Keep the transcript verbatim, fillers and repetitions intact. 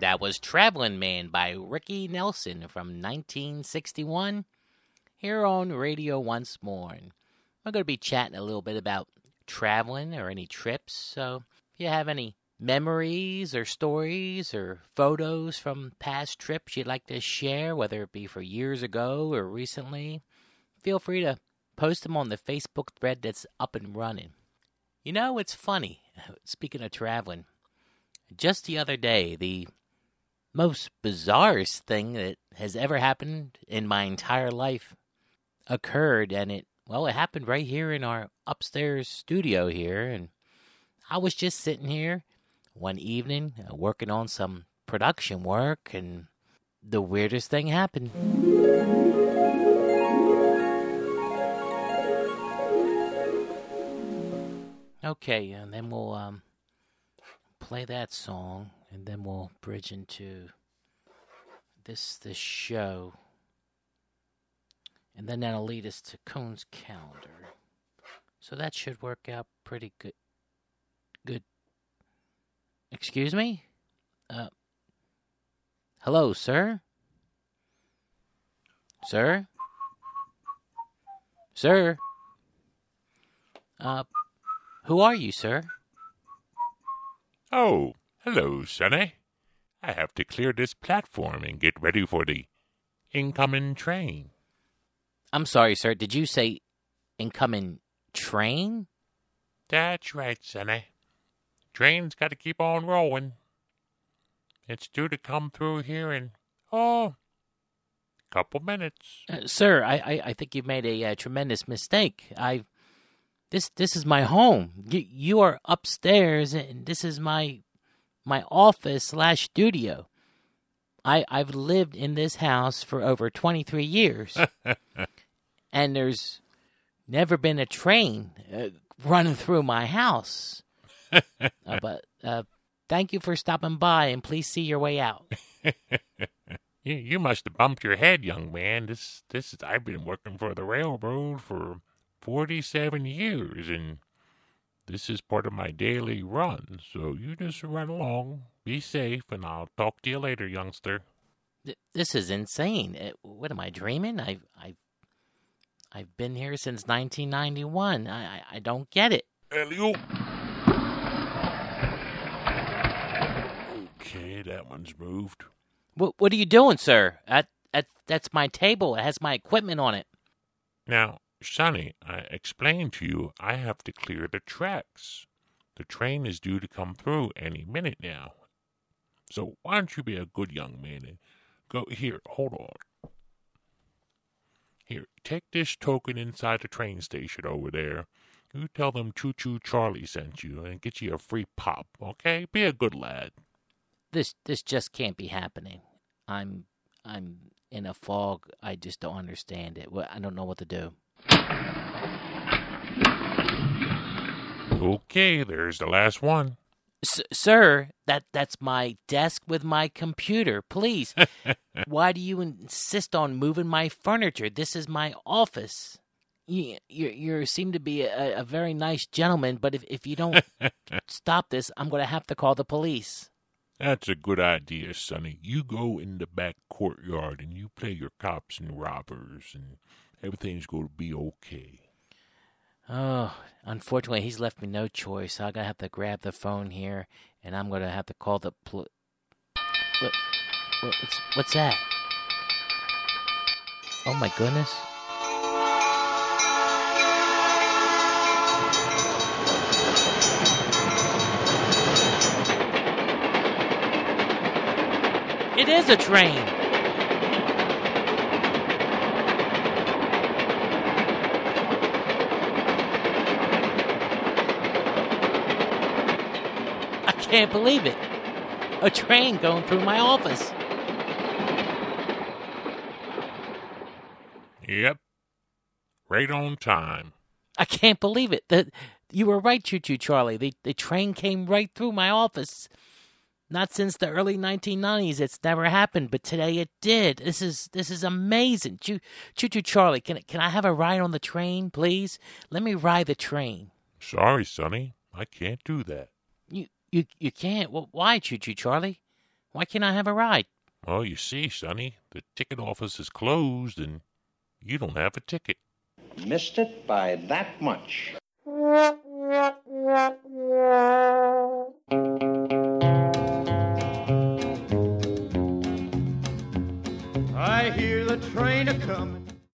that was Traveling Man by Ricky Nelson from nineteen sixty-one, here on Radio Once More. And we're going to be chatting a little bit about traveling or any trips, so if you have any memories or stories or photos from past trips you'd like to share, whether it be for years ago or recently, feel free to post them on the Facebook thread that's up and running. You know, it's funny, speaking of traveling, just the other day, the most bizarrest thing that has ever happened in my entire life occurred, and it, well, it happened right here in our upstairs studio here, and I was just sitting here one evening uh, working on some production work, and the weirdest thing happened. Okay, and then we'll um, play that song, and then we'll bridge into this this show, and then that'll lead us to Cone's calendar. So that should work out pretty good. Good. Excuse me? Uh, hello, sir? Sir? Sir? Uh, who are you, sir? Oh, hello, Sonny. I have to clear this platform and get ready for the incoming train. I'm sorry, sir. Did you say incoming train? That's right, Sonny. Train's got to keep on rolling. It's due to come through here in, oh, a couple minutes. Uh, sir, I, I, I think you've made a, uh tremendous mistake. I, this this is my home. You, you are upstairs, and this is my my office slash studio. I I've lived in this house for over twenty-three years, and there's never been a train uh, running through my house. uh, but uh, thank you for stopping by, and please see your way out. you, you must have bumped your head, young man. This this is, I've been working for the railroad for forty-seven years, and this is part of my daily run. So you just run along, be safe, and I'll talk to you later, youngster. Th- this is insane. Uh, what am I dreaming? I've I've I've been here since nineteen ninety-one. I I, I don't get it. Elio. Okay, that one's moved. What What are you doing, sir? At, at, that's my table. It has my equipment on it. Now, Sonny, I explained to you I have to clear the tracks. The train is due to come through any minute now. So why don't you be a good young man and go here, hold on. Here, take this token inside the train station over there. You tell them Choo Choo Charlie sent you and get you a free pop, okay? Be a good lad. This this just can't be happening. I'm I'm in a fog. I just don't understand it. I don't know what to do. Okay, there's the last one. S- sir, that that's my desk with my computer. Please, why do you insist on moving my furniture? This is my office. You you, you seem to be a, a very nice gentleman, but if, if you don't stop this, I'm going to have to call the police. That's a good idea, Sonny. You go in the back courtyard and you play your cops and robbers, and everything's going to be okay. Oh, unfortunately, he's left me no choice. I'm going to have to grab the phone here, and I'm going to have to call the pol- what, what, what's, what's that? Oh, my goodness. It is a train. I can't believe it. A train going through my office. Yep. Right on time. I can't believe it. The, you were right, Choo Choo Charlie. The, the train came right through my office. Not since the early nineteen nineties. It's never happened, but today it did. This is this is amazing. Choo Choo Charlie, can can I have a ride on the train, please? Let me ride the train. Sorry, Sonny. I can't do that. You you you can't. Well, why, Choo Choo Charlie? Why can't I have a ride? Well, you see, Sonny, the ticket office is closed and you don't have a ticket. Missed it by that much. I hear the train a-comin'.